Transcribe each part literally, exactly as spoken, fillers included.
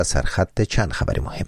سرخط چند خبر مهم.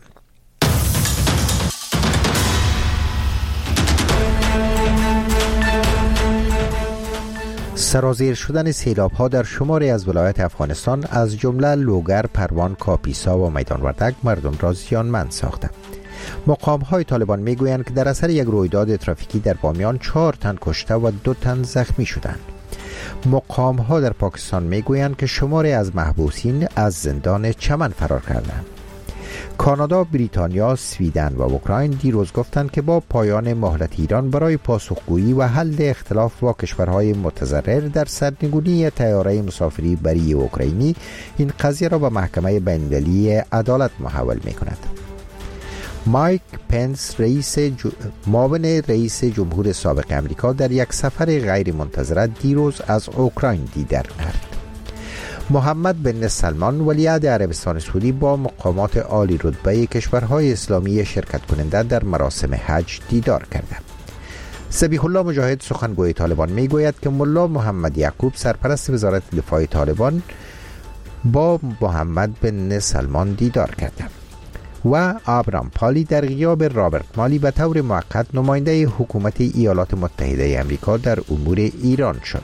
سرازیر شدن سیلاب‌ها در شماری از ولایات افغانستان از جمله لوگر، پروان، کاپیسا و میدان وردک مردم را زیانمند ساخته. مقام‌های طالبان میگویند که در اثر یک رویداد ترافیکی در بامیان چهار تن کشته و دو تن زخمی شدند. مقام‌ها در پاکستان میگویند که شماری از محبوسین از زندان چمن فرار کردند. کانادا، بریتانیا، سویدن و اوکراین دیروز گفتند که با پایان مهلت ایران برای پاسخگویی و حل اختلاف با کشورهای متضرر در سرنگونی طیاره مسافری بری اوکراینی این قضیه را به محکمه بین‌المللی عدالت محول می‌کند. مایک پنس، رئیس جو... معاون رئیس جمهور سابق امریکا، در یک سفر غیر منتظره دیروز از اوکراین دیدار کرد. محمد بن سلمان ولیعهد عربستان سعودی با مقامات عالی رتبه کشورهای اسلامی شرکت کننده در مراسم حج دیدار کرده. ذبیح الله مجاهد، سخنگوی طالبان، میگوید که ملا محمد یعقوب، سرپرست وزارت دفاع طالبان، با محمد بن سلمان دیدار کرده و آبرام پالی در غیاب رابرت مالی به طور موقت نماینده حکومت ایالات متحده آمریکا در امور ایران شد.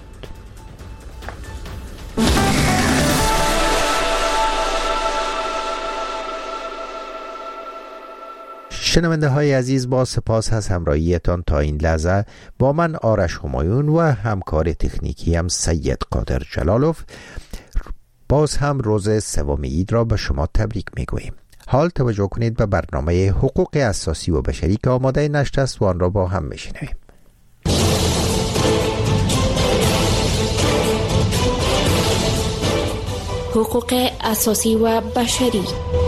شنونده های عزیز، با سپاس از همراهیتان تا این لحظه. با من آرش همایون و همکار تکنیکی هم سید قادر جلالوف باز هم روز سوم عید را به شما تبریک میگوییم. حال توجه کنید به برنامه حقوق اساسی و بشری که آماده نشر است و آن را با هم میشنویم. حقوق اساسی و بشری.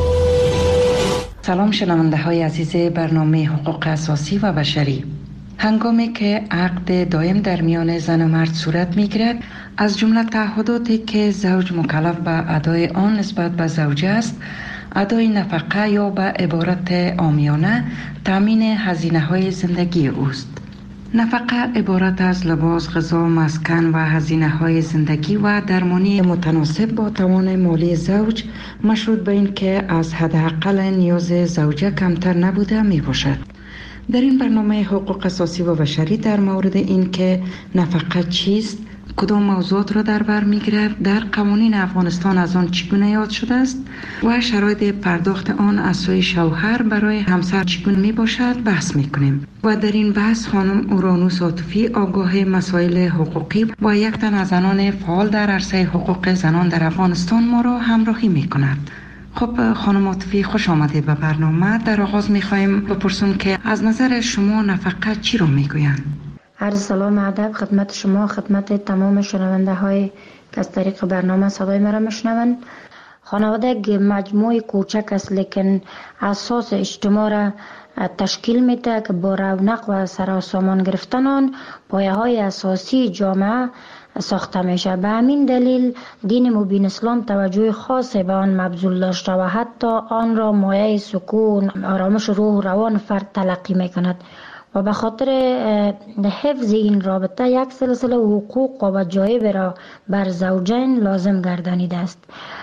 سلام شنونده های عزیز برنامه حقوق اساسی و بشری. هنگامی که عقد دائم در میان زن و مرد صورت می گیرد، از جمله تعهداتی که زوج مکلف به ادای آن نسبت به زوجه است، ادای نفقه یا به عبارت عامیانه تامین هزینه های زندگی اوست. نفقه عبارت از لباس، غذا، مسکن و هزینه های زندگی و درمانی متناسب با توان مالی زوج، مشروط به این که از حداقل نیاز زوجه کمتر نبوده می باشد. در این برنامه حقوق اساسی و بشری در مورد این که نفقه چیست، کدام موضوعات را در بر می‌گیرد، در قوانین افغانستان از آن چگونه یاد شده است و شرایط پرداخت آن از سوی شوهر برای همسر چگونه میباشد بحث میکنیم. و در این بحث خانم اورانوس عاطفی، آگاه مسائل حقوقی و یک تن از زنان فعال در عرصه حقوق زنان در افغانستان ما را همراهی میکند. خب خانم عاطفی، خوش آمدید به برنامه. در آغاز میخوایم بپرسیم که از نظر شما نفقه چی را میگویند؟ عرض سلام ادب خدمت شما، خدمت تمام شنونده های که از طریق برنامه صدای مرا میشنوند. خانواده یک مجموعه کوچک است لیکن اساس اجتماع را تشکیل میده که با رونق و سراسامان گرفتن آن پایه های اساسی جامعه ساخته میشه. به همین دلیل دین مبین اسلام توجه خاصی به آن مبذول داشته و حتی آن را مایه سکون، آرامش روح و روان فرد تلقی میکند و به خاطر حفظ این رابطه یک سلسله حقوق و وجایب را بر زوجین لازم گردانیده است.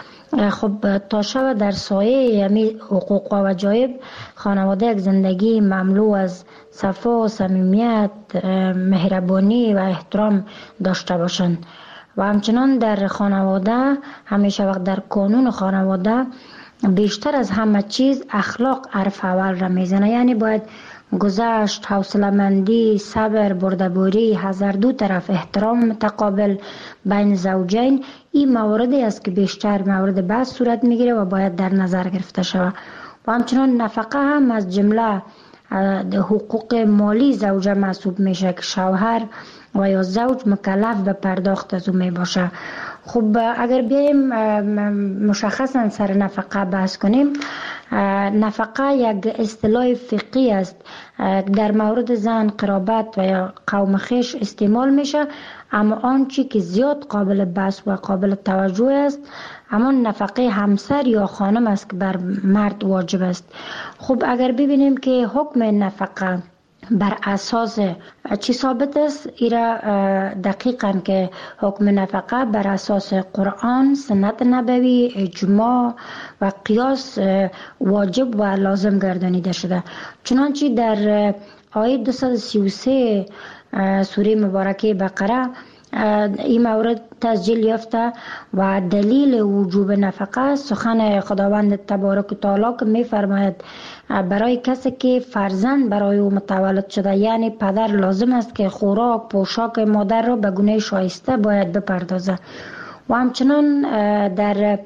خب تا شب در سایه یمی حقوق و وجایب خانواده یک زندگی مملو از صفا و صمیمیت، مهربانی و احترام داشته باشند و همچنان در خانواده همیشه وقت در قانون خانواده بیشتر از همه چیز اخلاق حرف اول را میزنه. یعنی باید گذشت، حوصله‌مندی، صبر، بردباری، هر دو طرف احترام متقابل بین زوجین، این مواردی است که بیشتر مورد بحث صورت میگیره و باید در نظر گرفته شود. و همچنان نفقه هم از جمله حقوق مالی زوجه محسوب میشه که شوهر و یا زوج مکلف به پرداخت از اون می باشه. خب اگر بیایم مشخصا سر نفقه بحث کنیم، نفقه یک اصطلاح فقهی است در مورد زن، قرابت و یا قوم خویش استعمال میشه، اما آنچه که زیاد قابل بحث و قابل توجه است اما نفقه همسر یا خانم است که بر مرد واجب است. خب اگر ببینیم که حکم نفقه بر اساس چی ثابت است؟ ایرا دقیقاً که حکم نفقه بر اساس قرآن، سنت نبوی، اجماع و قیاس واجب و لازم گردانیده شده. چنانچه در آیه دویست و سی و سه سوره مبارکه بقره این مورد تسجیل یافته و دلیل وجوب نفقه سخن خداوند تبارک و تعالی که می فرماید برای کسی که فرزند برای او متولد شده، یعنی پدر، لازم است که خوراک پوشاک مادر را به گونه شایسته باید بپردازه. و همچنان در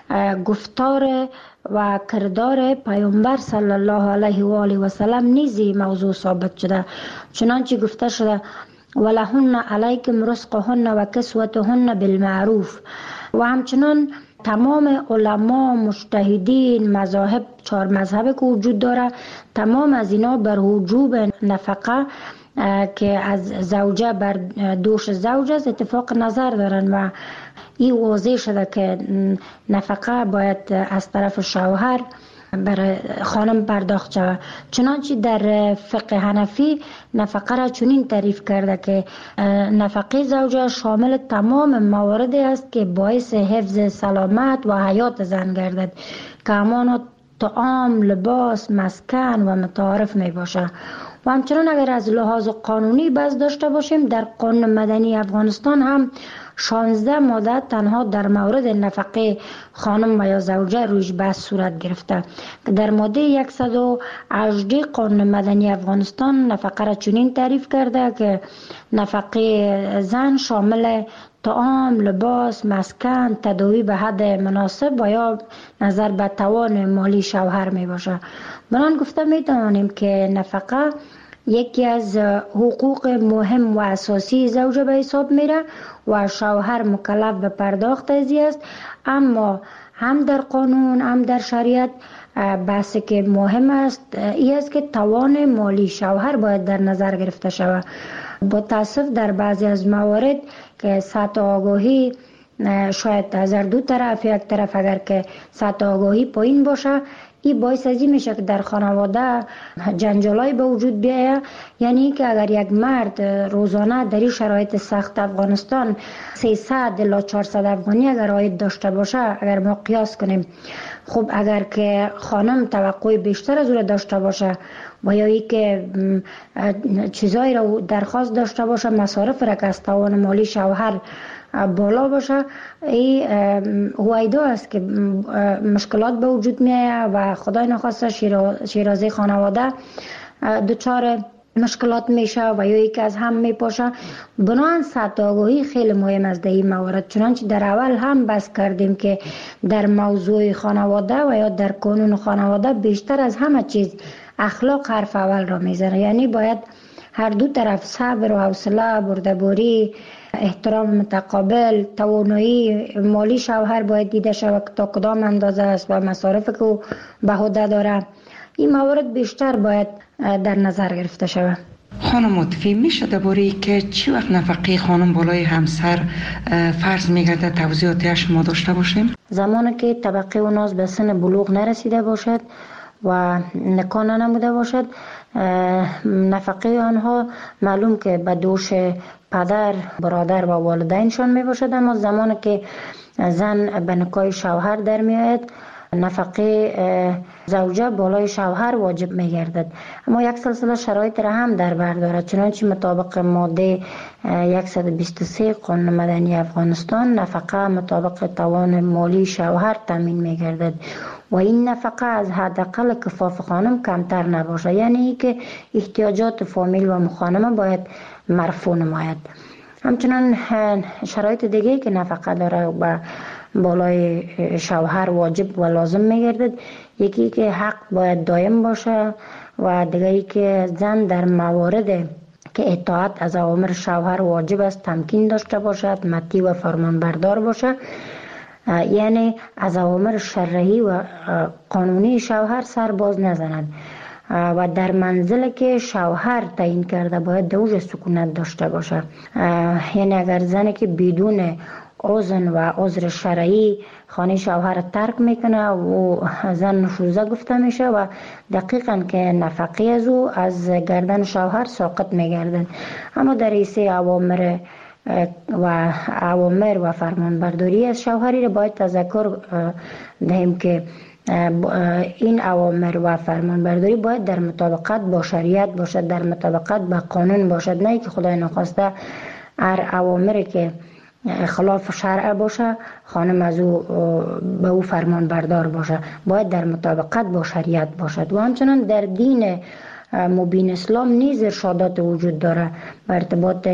گفتار و کردار پیامبر صلی الله علیه و آله و سلم نیز موضوع ثابت شده. چنانچه گفته شده ولهن علیکم رزقهن و کسوتهن بالمعروف. و همچنان تمام علما، مجتهدین، مذاهب، چهار مذهب که وجود داره، تمام از اینا بر وجوب نفقه که از زوجه بر دوش زوج است اتفاق نظر دارن و این واضح شده که نفقه باید از طرف شوهر برای خانم پرداخت شود. چنانچه در فقه حنفی نفقه را چنین تعریف کرده که نفقه زوجه شامل تمام مواردی است که باعث حفظ سلامت و حیات زن گردد که همانا طعام، لباس، مسکن و متعارف می باشه. و همچنان اگر از لحاظ قانونی بحث داشته باشیم، در قانون مدنی افغانستان هم شانزده ماده تنها در مورد نفقه خانم و یا زوجه رویش بحث صورت گرفته که در ماده صد و هجده قانون مدنی افغانستان نفقه را چنین تعریف کرده که نفقه زن شامل طعام، لباس، مسکن، تداوی به حد مناسب و یا نظر به توان مالی شوهر می باشه. بنان گفته می توانیم که نفقه یکی از حقوق مهم و اساسی زوجه به حساب میره و شوهر مکلف به پرداخت ازی است. اما هم در قانون هم در شریعت بحثی که مهم است این است که توان مالی شوهر باید در نظر گرفته شود. با تاسف در بعضی از موارد که سطح آگاهی شاید از هر دو طرف، یک طرف اگر که سطح آگاهی پایین باشه، این باعث ازی میشه که در خانواده جنجالای به وجود بیاید. یعنی که اگر یک مرد روزانه در این شرایط سخت افغانستان سیصد الی چهارصد افغانی اگر عاید داشته باشه، اگر ما قیاس کنیم، خب اگر که خانم توقع بیشتر از او داشته باشه و یا ای که چیزایی را درخواست داشته باشه، مصارف را که از توان مالی شوهر بالا باشه، این هویدا است که مشکلات به وجود میاد و خدای نخواسته شیرازه خانواده دچار مشکلات میشه و یا یکی از هم میپاشه. بنابراین سطح آگاهی خیلی مهم است در این موارد. چنانچه در اول هم بحث کردیم که در موضوع خانواده و یا در قانون خانواده بیشتر از همه چیز اخلاق حرف اول را میزنه. یعنی باید هر دو طرف صبر و حوصله، بردباری، احترام متقابل، توانایی مالی شوهر باید دیده شود که تا کدام اندازه است و مصارف که او به عهده داره. این موارد بیشتر باید در نظر گرفته شود. خانم مطفی، میشه درباره که چی وقت نفقه خانم بالای همسر فرض میگرده توضیحاتش ما داشته باشیم؟ زمانی که طبقه اوناز به سن بلوغ نرسیده باشد و نکاح نموده باشد، نفقه آنها معلوم که به دوش پدر، برادر و والدینشان می باشد. اما زمانی که زن به نکاح شوهر در می آید، نفقه زوجه بالای شوهر واجب می گردد. اما یک سلسله شرایط را هم در بر دارد. چنانچه مطابق ماده صد و بیست و سه قانون مدنی افغانستان نفقه مطابق توان مالی شوهر تامین می گردد و این نفقه از حداقل کفاف خانم کمتر نباشه. یعنی که احتیاجات فامیل و مخانمه باید مرفوع نماید. همچنان شرایط دیگه که نفقه داره و بالای شوهر واجب و لازم میگردد، یکی که حق باید دائم باشه و دیگری که زن در موارد که اطاعت از اوامر شوهر واجب است تمکین داشته باشد، مطیع و فرمانبردار باشه. یعنی از اوامر شرعی و قانونی شوهر سر باز نزند و در منزل که شوهر تعیین کرده باید دوج سکونت داشته باشه. یعنی اگر زنی که بدون اذن و عذر شرعی خانه شوهر ترک میکنه و زن نشوزه گفته میشه و دقیقاً که نفقه از او از گردن شوهر ساقط میگردن. اما در ایسه اوامر و اوامر و فرمانبرداری از شوهری را باید تذکر دهیم که این اوامر و فرمانبرداری باید در مطابقت با شریعت باشد، در مطابقت با قانون باشد، نه که خدای نخواسته هر اوامری که خلاف شرع باشه خانم از او به او فرمان بردار باشه. باید در مطابقت با شریعت باشد. و همچنان در دین مبین اسلام نیز ارشادات وجود داره بر ارتباط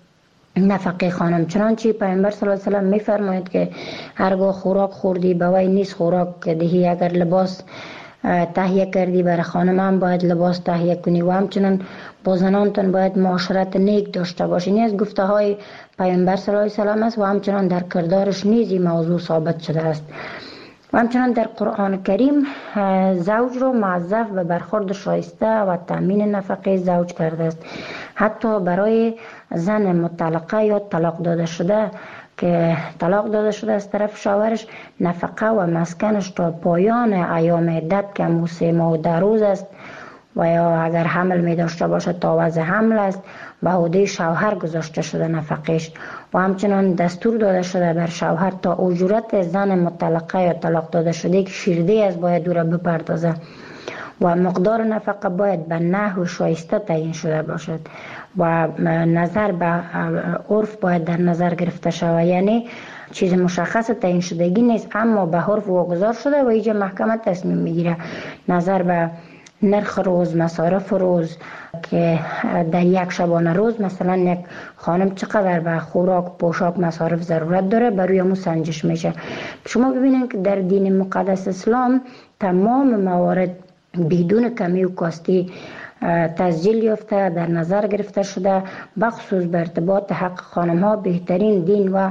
نفقه خانم، چنانچه پیامبر صلی الله علیه و سلم میفرماید که هرگاه خوراک خوردی به وی نیز خوراک دهی، اگر لباس تهیه کردی برای خانم هم باید لباس تهیه کنی و همچنان با زنانتون باید معاشرت نیک داشته باشی. این از گفته های پیامبر صلی الله علیه و سلم است و همچنان در کردارش نیز این موضوع ثابت شده است. و همچنان در قرآن کریم زوج رو موظف به برخورد شایسته و تامین نفقه زوج کرده است. حتی برای زن مطلقه یا طلاق داده شده که طلاق داده شده از طرف شوهرش، نفقه و مسکنش تا پایان ایام عدت که همون سه ماه و ده روز است و یا اگر حمل می داشته باشه تا وضع حمل است به عهده شوهر گذاشته شده نفقش. و همچنان دستور داده شده بر شوهر تا اجورت زن مطلقه یا طلاق داده شده که شیرده از باید او را بپردازه و مقدار نفقه باید به نحو شایسته تعیین شده باشد و نظر به عرف باید در نظر گرفته شود. یعنی چیز مشخص تعیین شدگی نیست اما به عرف واگذار شده و اینجا محکمه تصمیم میگیره نظر به نرخ روز، مصارف روز که در یک شبانه روز مثلا یک خانم چقدر به خوراک، پوشاک، مصارف ضرورت داره بروی همون سنجش میشه. شما ببینید که در دین مقدس اسلام تمام موارد بدون کمی و کاستی تسجیل یافته در نظر گرفته شده، بخصوص به ارتباط حق خانم ها بهترین دین و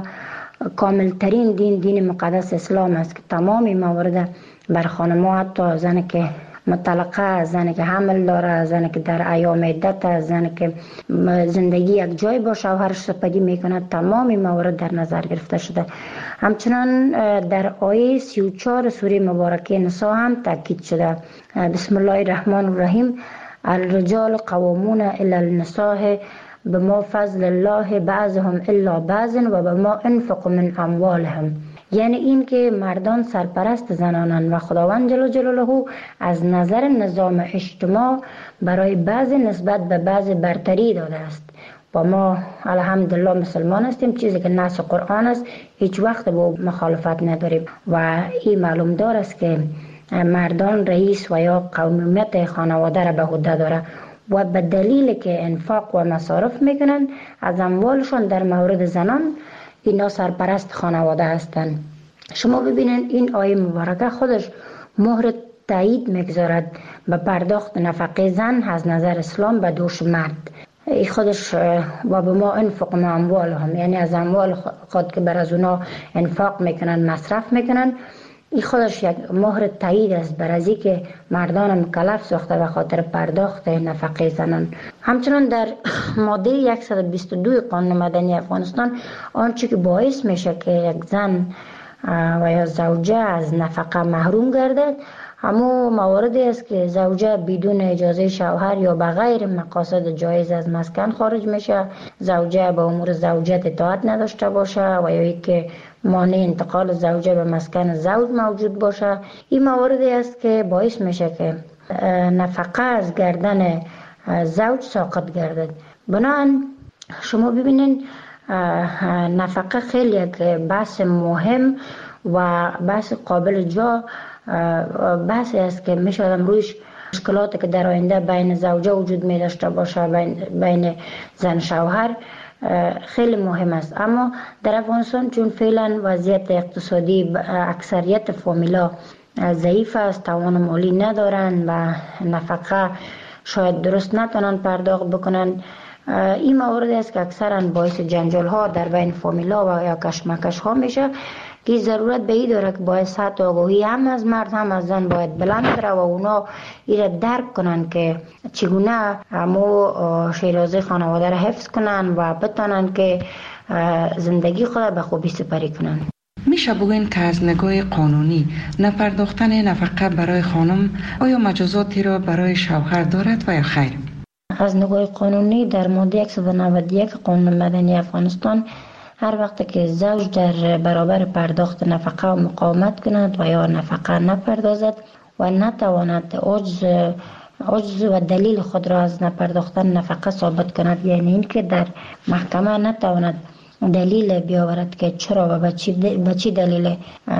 کاملترین دین دین مقدس اسلام است که تمام موارد بر خانم ها، حتی زن که مطلقه، زن که حمل داره، زن که در ایام عدت، زن که زندگی یک جای با شوهرش سپری میکنه، تمام موارد در نظر گرفته شده. همچنان در آیه سی و چهار سوره مبارکه نساء هم تاکید شده. بسم الله الرحمن الرحیم: الرجال قوامون علی النساء بما فضل الله بعضهم الا بعض و بما انفقوا من اموالهم. یعنی این که مردان سرپرست زنانند و خداوند جل جلاله از نظر نظام اجتماع برای بعضی نسبت به بعضی برتری داده است و ما الحمدلله مسلمان هستیم، چیزی که نص قرآن است هیچ وقت با مخالفت نداریم و این معلوم دار است که مردان رئیس و یا قومیت خانواده را به عهده داره و به دلیل که انفاق و مصارف میکنن از اموالشان در مورد زنان اینا سرپرست خانواده هستند. شما ببینید این آیه مبارکه خودش مهر تایید میگذارد به پرداخت نفقه زن از نظر اسلام به دوش مرد. این خودش و به ما انفق ما اموال هم، یعنی از اموال خود که بر از اونا انفاق میکنن، مصرف میکنن، این خودش یک مهر تایید است بر از که مردان مکلف ساخته به خاطر پرداخت نفقه زنان. همچنان در ماده صد و بیست و دو قانون مدنی افغانستان آنچه که باعث میشه که یک زن و یا زوجه از نفقه محروم گردد همو مواردی است که زوجه بدون اجازه شوهر یا بغیر مقاصد جایز از مسکن خارج میشه، زوجه به امور زوجت اطاعت نداشته باشه و یا که مانع انتقال زوجه به مسکن زوج موجود باشه. این مواردی است که باعث میشه که نفقه از گردن زوج ساقط گردد. بنابراین شما ببینید نفقه خیلی یک بحث مهم و بحث قابل جا بحثی است که میشه آدم رویش مشکلاتی که در آینده بین زوجه وجود می داشته باشه، بین, بین زن شوهر خیلی مهم است. اما در افغانستان چون فعلا وضعیت اقتصادی اکثریت فامیلا ضعیف است، توان مالی ندارن و نفقه شاید درست نتونن پرداخت بکنن، این موارد است که اکثرا باعث جنجال ها در بین فامیلا و یا کشمکش ها میشه که ضرورت به این داره که باید سطح آگاهی هم از مرد هم از زن باید بلند بره و اونا ایره درک کنن که چگونه همو شیرازه خانواده را حفظ کنن و بتانن که زندگی خود به خوبی سپری کنند. میشه بگوین که از نگاه قانونی نپرداختن نفقه برای خانم آیا مجازاتی را برای شوهر دارد و یا خیر؟ از نگاه قانونی در ماده صد و نود و یک قانون مدنی افغانستان هر وقت که زوج در برابر پرداخت نفقه و مقاومت کند و یا نفقه نپردازد و نتواند عجز عجز و دلیل خود را از نپرداختن نفقه ثابت کند، یعنی اینکه در محکمه نتواند دلیل بیاورد که چرا و به چه دلیل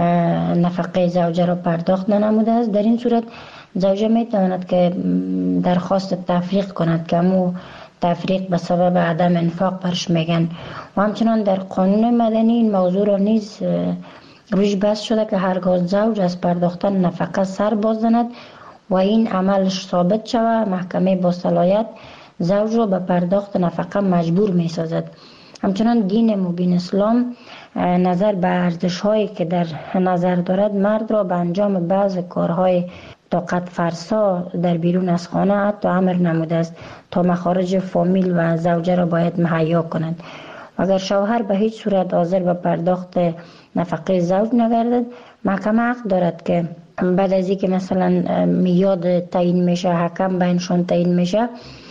نفقه زوجه را پرداخت ننموده است، در این صورت زوجه می تواند که درخواست تفریق کند که امو تفریق به سبب عدم انفاق برش میگن. و همچنان در قانون مدنی این موضوع را نیز روش بحث شده که هرگاه زوج از پرداختن نفقه سر باز زند و این عملش ثابت شود، محکمه با صلاحیت زوج را به پرداخت نفقه مجبور می سازد. همچنان دین مبین اسلام نظر به ارزش هایی که در نظر دارد مرد را به انجام بعض کارهای طاقت فرسا در بیرون از خانه حتی امر نموده است تا مخارج فامیل و زوجه را باید مهیا کنند. اگر شوهر به هیچ صورت حاضر به پرداخت نفقه زوج نگردد، محکمه حق دارد که بعد از اینکه مثلا میاد تعیین میشه، حکم بینشان تعیین میشه،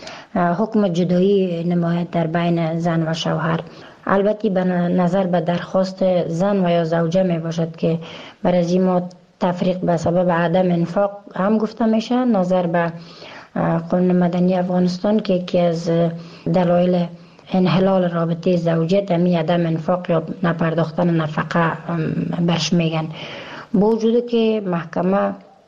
حکم جدایی نماید در بین زن و شوهر. البته به نظر به درخواست زن و یا زوجه می باشد که بر از این ما تفریق به سبب عدم انفاق هم گفته میشه. نظر به قانون مدنی افغانستان که یکی از دلایل انحلال رابطه زوجیت همی عدم انفاق یا نپرداختن نفقه برش میگن. با وجود که محکمه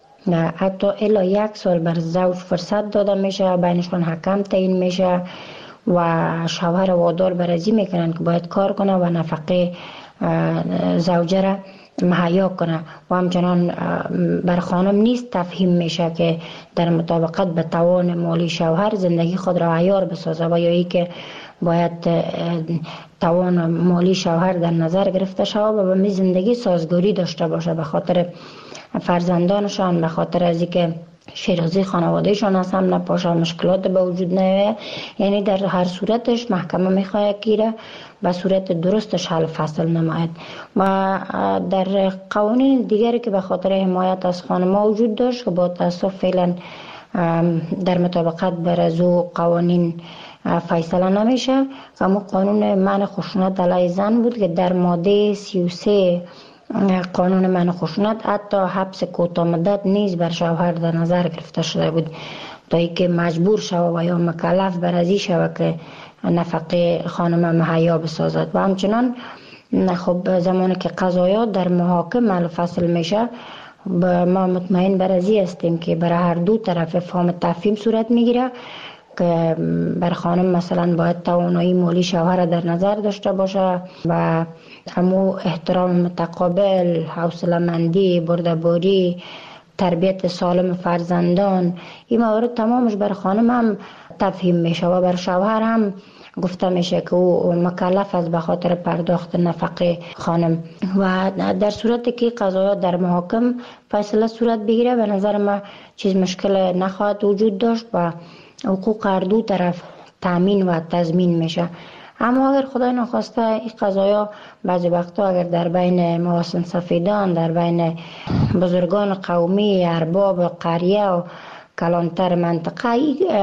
حتی الی یک سال بر زوج فرصت داده میشه، بینشان حکم تعیین میشه و شوهر وادار برازی میکنن که باید کار کنه و نفقه زوجه را مهیا کنه و همچنان بر خانم نیست تفهیم میشه که در مطابقت به توان مالی شوهر زندگی خود را عیار بسازه و یا ای که باید توان مالی شوهر در نظر گرفته شود و به می زندگی سازگاری داشته باشه به خاطر فرزندانشان، به خاطر از اینکه شیرازی خانوادهشان از هم نپاشه، مشکلات به وجود نیاید. یعنی در هر صورتش محکمه میخواهد که به صورت درستش حل فصل نماید. و در قوانین دیگری که به خاطر حمایت از خانم‌ها وجود داشت که با تاسف فعلا در مطابقت بر از او قوانین فیصله نمیشه، اما قانون منع خشونت علیه زن بود که در ماده سی و سه قانون منع خشونت حتی حبس کوتاه مدت نیز بر شوهر در نظر گرفته شده بود تا اینکه مجبور شود و یا مکلف بر ازی شود که نفقه خانم مهیا بسازد. و همچنان خب زمانی که قضایات در محاکم حل فصل میشه، ما مطمئن بر ازی هستیم که برای هر دو طرف فهم تفهیم صورت میگیره که بر خانم مثلا باید توانایی مالی شوهر در نظر داشته باشه و همو احترام متقابل، حوصله مندی، بردباری، تربیت سالم فرزندان، این موارد تمامش بر خانم هم تفهیم میشه و بر شوهر هم گفته میشه که او مکلف است به خاطر پرداخت نفقه خانم. و در صورتی که قضایات در محاکم فیصله صورت بگیره به نظر ما چیز مشکل نخواهد وجود داشت و حقوق هر دو طرف تامین و تضمین میشه. اما اگر خدای نخواسته این قضایا بعضی وقتا اگر در بین محاسن سفیدان، در بین بزرگان قومی، ارباب قریه و کلانتر منطقه،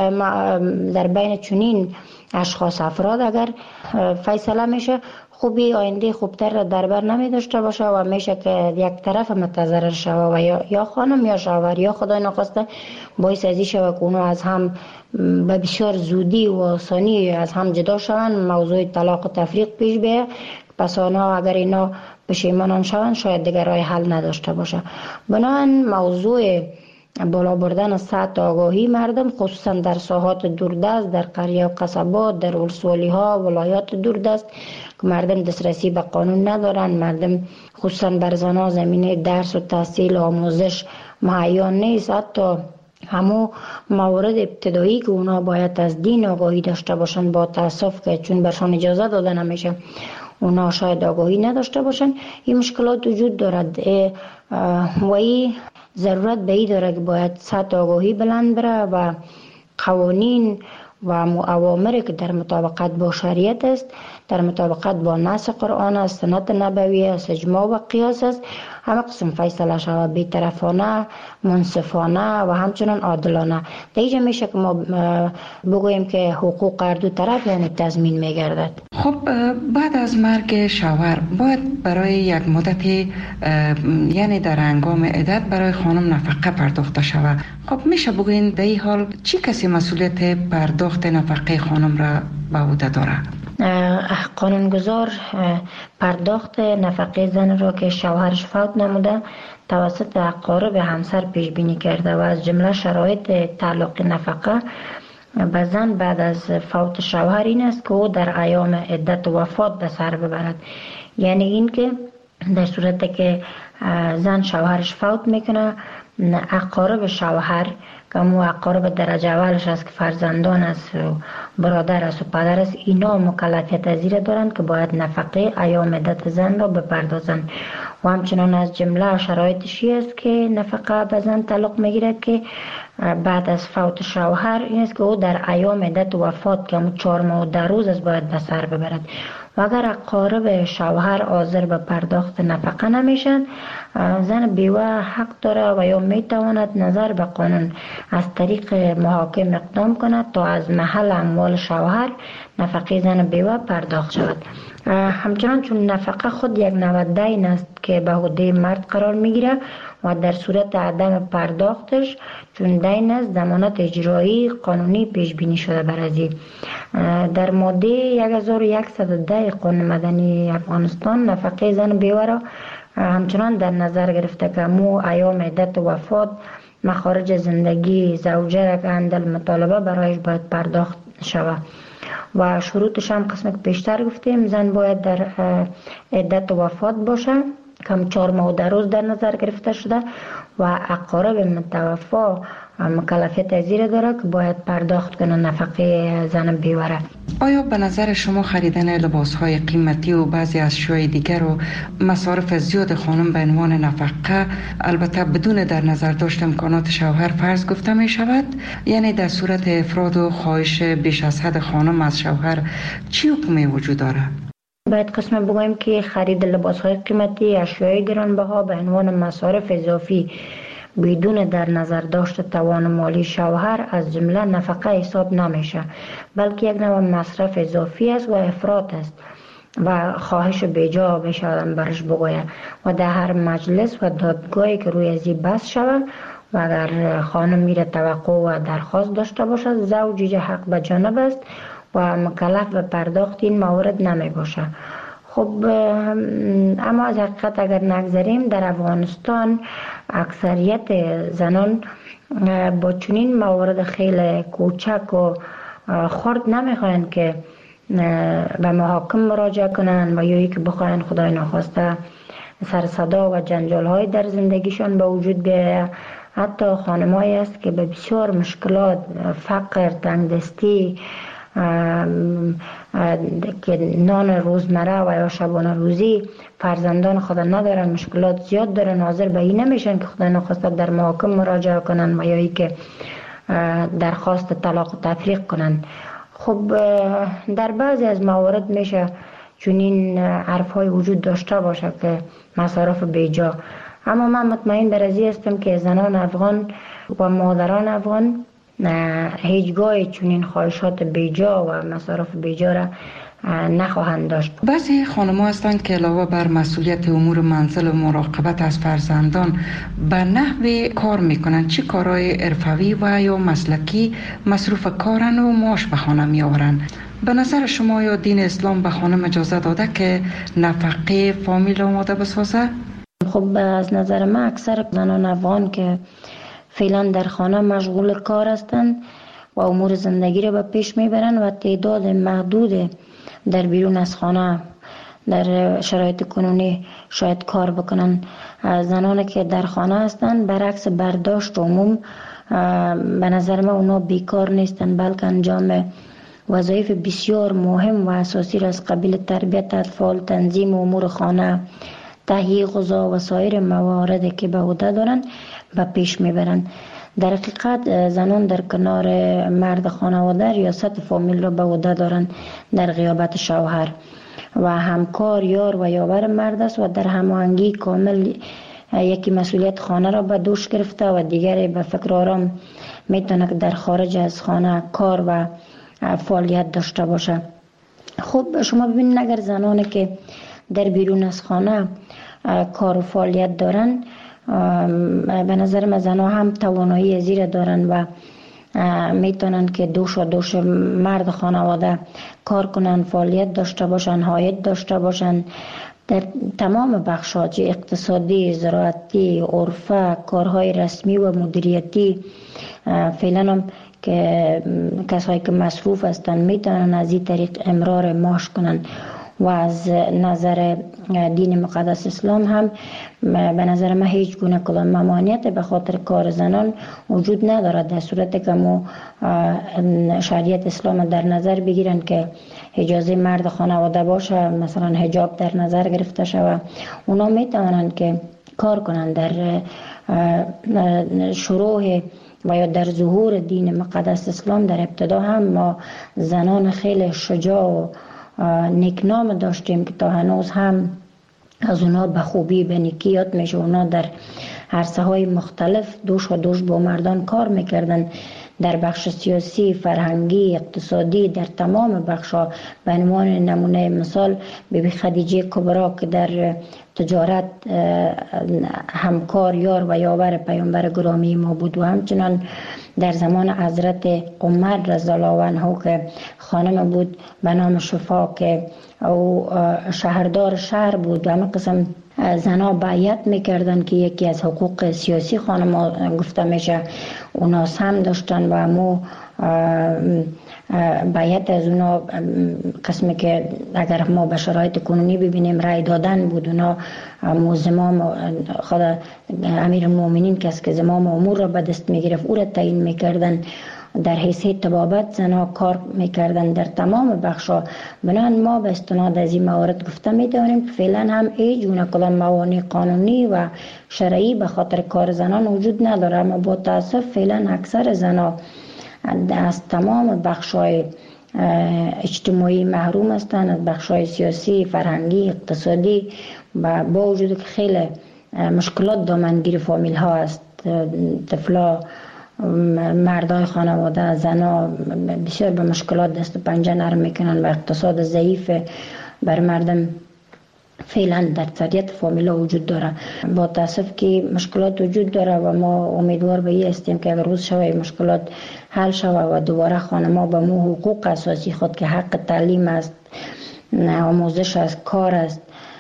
در بین چنین اشخاص افراد اگر فیصله میشه، خوبی آینده خوبتر را در بر نمی داشته باشه و میشه که یک طرف متضرر شوه و یا, یا خانم یا شوهر یا خدای نخواسته باعث ازی شوه که اونو از هم به بسیار زودی و آسانی از هم جدا شوند، موضوع طلاق و تفریق پیش بیه. پس آنها اگر اینا پشیمانان شوند شاید دیگر راه حل نداشته باشه. بنابراین موضوع بالا بردن سطح آگاهی مردم خصوصا در ساحات دوردست، در قریه و قصبات، در ولسوالی ها، ولایات دوردست که مردم دسترسی به قانون ندارن، مردم خصوصا بر زنها زمینه درس و تحصیل و آموزش مهیا نیست. حتی همو موارد ابتدایی که اونا باید از دین آگاهی داشته باشن با تاسف که چون برشان اجازه داده نمیشه اونا شاید آگاهی نداشته باشن، این مشکلات وجود دارد و این ضرورت به این داره که باید سطح آگاهی بلند بره و قوانین و اوامری که در مطابقت با شریعت است، در مطابقت با نص قرآن است، سنت نبوی است، اجماع و قیاس است، همه قسم فیصله شود، بی‌طرفانه، منصفانه و همچنان عادلانه. دیگه میشه که ما بگوییم که حقوق هر دو طرف یعنی تضمین میگردد. خب بعد از مرگ شوهر باید برای یک مدتی یعنی در هنگام عدت برای خانم نفقه پرداخته شود. خب میشه بگوین در این حال چی کسی مسئولیت پرداخت نفقه خانم را به عهده داره؟ قانونگذار پرداخت نفقه زن را که شوهرش فوت نموده توسط اقارب همسر پیش بینی کرده و از جمله شرایط تعلق نفقه به زن بعد از فوت شوهر این است که او در ایام عدت وفات به سر ببرد. یعنی این که در صورتی که زن شوهرش فوت میکنه، اقارب شوهر که مو اقارب درجه اولش است که فرزندان است و برادر است و پدر است، اینا مکلفیت از زیر دارند که باید نفقه ایام عدت زن را بپردازند. و همچنان از جمله شرایطشی است که نفقه به زن تعلق میگیرد که بعد از فوت شوهر این است که او در ایام عدت وفات که همون چهار ماه و ده روز است باید به سر ببرد. و اگر اقارب شوهر حاضر به پرداخت نفقه نمیشن، زن بیوه حق داره و یا میتواند نظر به قانون از طریق محاکم اقدام کند تا از محل اموال شوهر نفقه زن بیوه پرداخت شود. همچنان چون نفقه خود یک نوع دین است که به عهده مرد قرار میگیره و در صورت عدم پرداختش چون دین است ضمانت اجرایی قانونی پیش بینی شده بر ازی. در ماده هزار و صد و ده قانون مدنی افغانستان نفقه زن بیوه را همچنان در نظر گرفته که مو ایام عدت وفات مخارج زندگی زوجه را که اندل مطالبه برایش باید پرداخت شود و شروطش هم قسم که پیشتر گفتیم زن باید در عدت وفات باشه کم چهار ماه و ده روز در نظر گرفته شده و اقارب متوفا مکلفیت زیر داره که باید پرداخت کنه نفقه زن بیوه. آیا به نظر شما خریدن لباس‌های قیمتی و بعضی اشیاء دیگر و مصارف زیاد خانم به عنوان نفقه البته بدون در نظر داشت امکانات شوهر فرض گفته می شود؟ یعنی در صورت افراد و خواهش بیش از حد خانم از شوهر چی حکمی وجود داره؟ باید قسم بگویم که خرید لباس‌های قیمتی، اشیاء گرانبها به عنوان مصارف اضافی بدون در نظر داشت توان مالی شوهر از جمله نفقه حساب نمیشه، بلکه یک نوع مصرف اضافی است و افراط است و خواهش بیجا بشادن برش بگوید و در هر مجلس و دادگاهی که روی ازی بحث شود و اگر خانم میره توقع و درخواست داشته باشد زوج حق به جانب است و مکلف به پرداخت این موارد نمی باشه. خب اما از حقیقت اگر نگذاریم در افغانستان اکثریت زنان با چنین موارد خیلی کوچک و خرد نمیخواین که به محاکم مراجعه کنن و یا که بخواین خدای ناخواسته سر صدا و جنجال های در زندگیشان به وجود بیاید. حتی خانمایی است که به بسیار مشکلات، فقر، تنگدستی که نان روزمره و یا شبانه روزی فرزندان خود ندارن، مشکلات زیاد دارن، حاضر به این نمیشن که خدا نخواسته در محاکم مراجعه کنن و یا ای که درخواست طلاق و تفریق کنن. خب در بعضی از موارد میشه چنین حرف های وجود داشته باشه که مصارف بیجا، اما من مطمئن بر ازی هستم که زنان افغان و مادران افغان هیچگاه چنین خواهشات بیجا و مصارف بیجا را نخواهند داشت. بعضی خانم‌ها هستند که علاوه بر مسئولیت امور منزل و مراقبت از فرزندان به نحوی کار میکنند. چه کارهای حرفوی و یا مسلکی مصروف کارن و معاش به خانه میآورند؟ به نظر شما یا دین اسلام به خانم اجازه داده که نفقه فامیل آماده بسازه؟ خب از نظر من اکثر زنان افغان که فعلا در خانه مشغول کار هستند و امور زندگی را به پیش میبرند و تعداد محدود در بیرون از خانه در شرایط کنونی شاید کار بکنن. زنانی که در خانه هستند برعکس برداشت عموم به نظر من اونا بیکار نیستند، بلکه انجام وظایف بسیار مهم و اساسی را از قبیل تربیت اطفال، تنظیم امور خانه، تهیه غذا و سایر مواردی که به عهده دارند به پیش میبرند. در حقیقت زنان در کنار مرد خانواده ریاست فامیل را به عهده دارند در غیابت شوهر و همکار یار و یاور مرد است و در هماهنگی کامل یکی مسئولیت خانه را به دوش گرفته و دیگری به فکر آرام میتونه که در خارج از خانه کار و فعالیت داشته باشه. خب شما ببینید اگر زنانی که در بیرون از خانه کار و فعالیت دارن، به نظر من زنها هم توانایی زیر دارن و میتونن که دوش و دوش مرد خانواده کار کنن، فعالیت داشته باشن، عاید داشته باشن در تمام بخش‌ها، چه اقتصادی، زراعتی، عرفه، کارهای رسمی و مدیریتی. فعلا هم که کسایی که مصروف هستن میتونن از این طریق امرار معاش کنن و از نظر دین مقدس اسلام هم به نظر من هیچ گونه کدام ممانعت به خاطر کار زنان وجود ندارد، در صورتی که ما شریعت اسلام در نظر بگیرن که اجازه مرد خانواده باشه، مثلا حجاب در نظر گرفته شود، اونا میتونن که کار کنن. در شروع و یا در ظهور دین مقدس اسلام در ابتدا هم ما زنان خیلی شجاع و نیکنام داشتیم که تا هنوز هم از اونا به خوبی به نیکی یاد میشه. اونا در عرصه های مختلف دوش و دوش با مردان کار میکردن، در بخش سیاسی، فرهنگی، اقتصادی، در تمام بخش‌ها. به عنوان نمونه مثال بیبی خدیجه کبرا که در تجارت همکار یار و یاور پیامبر گرامی ما بود و همچنان در زمان حضرت عمر رضی الله عنه که خانم بود به نام شفا که او شهردار شهر بود و همه قسم زنها بیعت میکردن که یکی از حقوق سیاسی خانم گفته میشه اونا هم داشتن و مو بیعت از اونا قسمی که اگر ما به شرایط کنونی ببینیم رای دادن بود. اونا مو زمام خود امیر المؤمنین کس که زمام امور را به دست میگرفت او را تعیین میکردن، در حیثیت طبابت زنها کار میکردن در تمام بخشا. بنابراین ما به استناد از این موارد گفته میدانیم که فعلا هم هیچ گونه کدام موانع قانونی و شرعی به خاطر کار زنان وجود نداره، اما با تاسف فعلا اکثر زنها از تمام بخشای اجتماعی محروم هستند، از بخشای سیاسی، فرهنگی، اقتصادی، و با وجود که خیلی مشکلات دامنگیر فامیل ها است. طفلا، مردای خانواده، زنا بسیار به مشکلات دست و پنجه نرم میکنن و اقتصاد ضعیف بر مردم فعلا در اکثریت فامیلا وجود داره. با تاسف که مشکلات وجود داره و ما امیدوار به این هستیم که اگر روز شوه مشکلات حل شوه و دوباره خانما به مو حقوق اساسی خود که حق تعلیم است، آموزش است، کار است،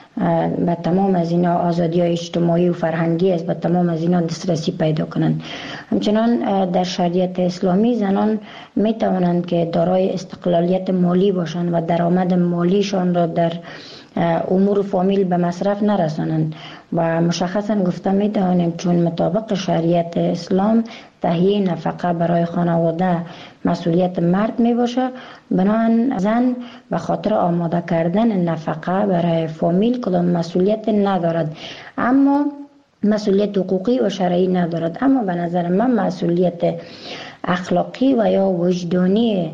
به تمام از اینا آزادی های اجتماعی و فرهنگی است، به تمام از اینا دسترسی پیدا کنند. همچنان در شریعت اسلامی زنان می توانند که دارای استقلالیت مالی باشند و درآمد مالیشان را در امور فامیل به مصرف نرسانند و مشخصا گفته می توانیم چون مطابق شریعت اسلام تهیه نفقه برای خانواده مسئولیت مرد می باشه، بنابراین زن به خاطر آماده کردن نفقه برای فامیل کدام مسئولیت ندارد، اما مسئولیت حقوقی و شرعی ندارد. اما به نظر من مسئولیت اخلاقی و یا وجدانی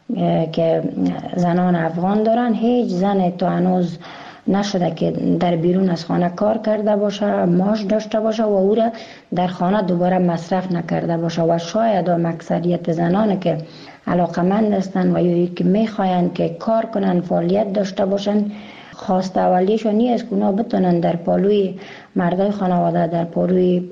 که زنان افغان دارن، هیچ زن تا هنوز نشده که در بیرون از خانه کار کرده باشه، معاش داشته باشه و او را در خانه دوباره مصرف نکرده باشه. و شاید هم اکثریت زنان که علاقمند هستند و یا که میخواین که کار کنن، فعالیت داشته باشن، خواست اولیشون نیست که اونا بتونن در پالوی مردای خانواده، در پالوی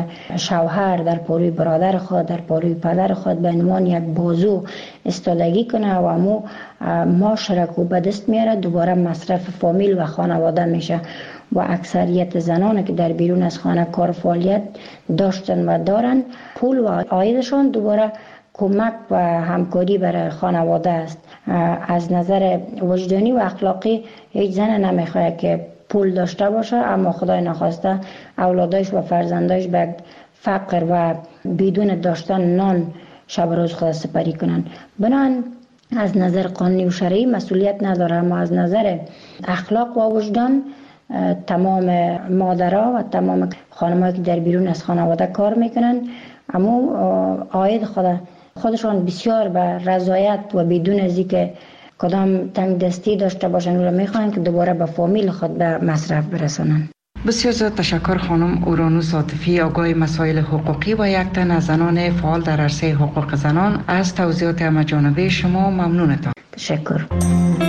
شوهر، در پالوی برادر خود، در پالوی پدر خود به عنوان یک بازو استادگی کنه و امو معاش را که به دست میاره دوباره مصرف فامیل و خانواده میشه. و اکثریت زنان که در بیرون از خانه کار فعالیت داشتن و دارن، پول و عایدشان دوباره کمک و همکاری برای خانواده است. از نظر وجدانی و اخلاقی هیچ زن نمیخواد که پول داشته باشه اما خدای نخواسته اولادش و فرزندش به فقر و بدون داشتن نان شب روز خود سپری کنن. بنابراین از نظر قانونی و شرعی مسئولیت نداره، اما از نظر اخلاق و وجدان تمام مادرها و تمام خانم‌هایی که در بیرون از خانواده کار میکنن اما عاید خود خودشان بسیار به رضایت و بدون از اینکه کدام تنگ دستی داشته باشن و میخوان که دوباره به فامیل خود به مصرف برسانن. بسیار زیاد تشکر خانم اورانوس عاطفی، آگاه مسائل حقوقی و یک تن از زنان فعال در عرصه حقوق زنان. از توضیحات همه جانبه شما ممنونتان. تشکر.